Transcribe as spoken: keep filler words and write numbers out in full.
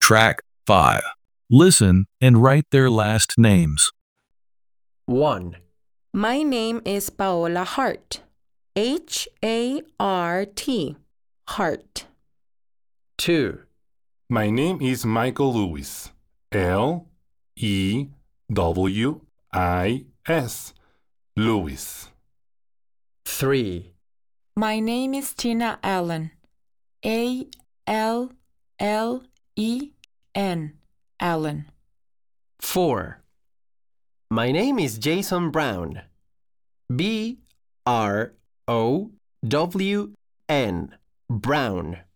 Track five. Listen and write their last names. one. My name is Paola Hart. H A R T. Hart. two. My name is Michael Lewis. L E W I S. Lewis. three. My name is Tina Allen. A L L E N. Allen. four. My name is Jason Brown. B R O W N. Brown.